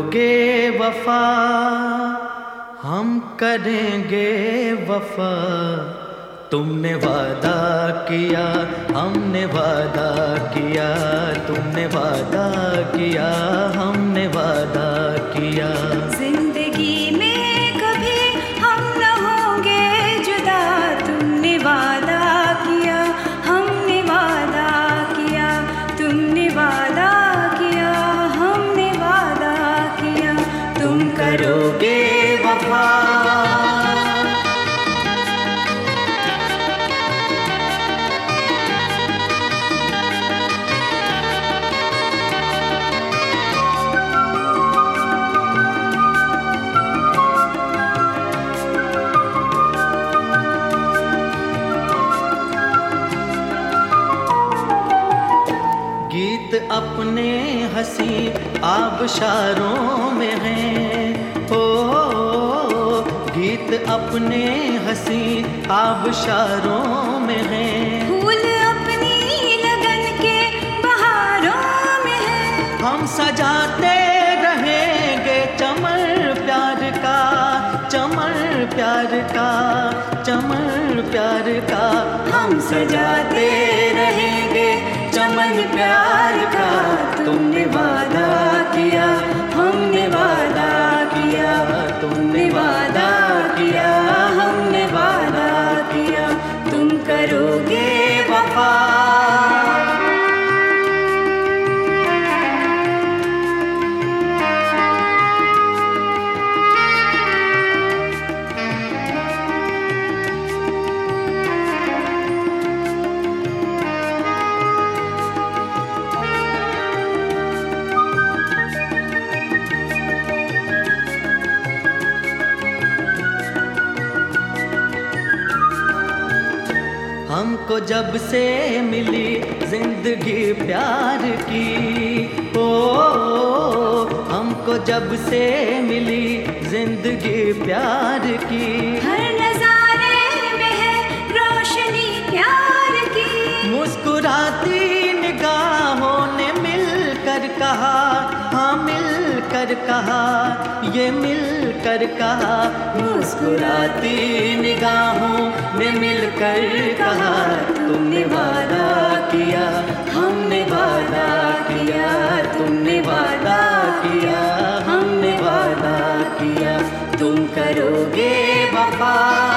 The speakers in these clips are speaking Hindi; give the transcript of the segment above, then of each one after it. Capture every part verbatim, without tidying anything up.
करोगे वफा, हम करेंगे वफा। तुमने वादा किया, हमने वादा किया, तुमने वादा किया, हमने वादा किया। जिंदगी में कभी हम न होंगे जुदा, तुमने वादा किया, हमने वादा किया, तुमने वादा किया, हमने वादा किया। तुम करोगे वफा। गीत अपने हंसी आबशारों में हैं, ओ गीत अपने हंसी आबशारों में हैं। फूल अपनी लगन के बहारों में हैं। हम सजाते रहेंगे चमन प्यार का, चमन प्यार का, चमन प्यार का। हम सजाते रहेंगे चमन प्यार का। तुमने वादा किया, हमने वादा किया, तुमने वादा किया, हमने वादा किया। तुम करोगे वफा। हमको जब से मिली जिंदगी प्यार की, ओ हमको जब से मिली जिंदगी प्यार की। हर नजारे में है रोशनी प्यार की। मुस्कुराती निगाहों ने मिलकर कहा, हाँ मिलकर कहा, ये मिलकर कहा। मुस्कुराती निगाहों ने मिलकर कहा, तुमने वादा किया, हमने वादा किया, तुमने वादा किया, हमने वादा किया। तुम करोगे वफा।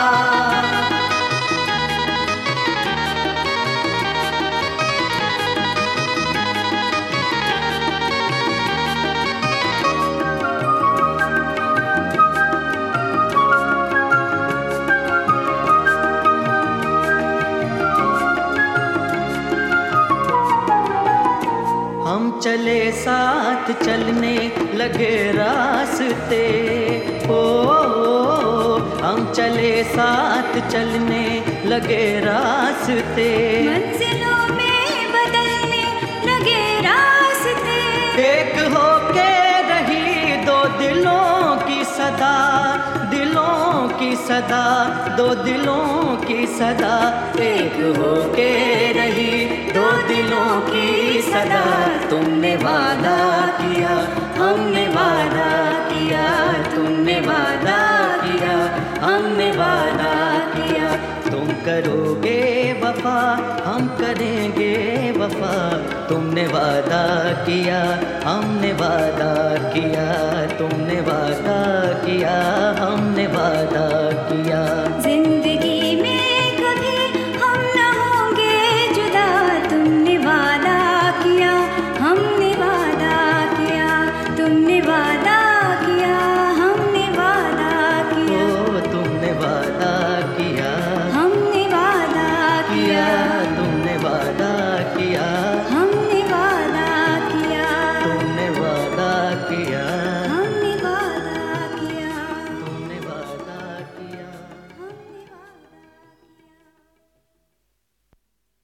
हम चले साथ चलने लगे रास्ते, ओ हम चले साथ चलने लगे रास्ते। मंजिलों में बदलने लगे रास्ते। एक होके रही दो दिलों की सदा, दिलों की सदा, दो दिलों की सदा। एक होके रही दो दिलों की सदा। तुमने वादा किया, हमने वादा किया, तुमने वादा किया, हमने वादा किया। तुम करोगे वफा, हम करेंगे वफा। तुमने वादा किया, हमने वादा किया, तुमने वादा किया, हमने वादा किया।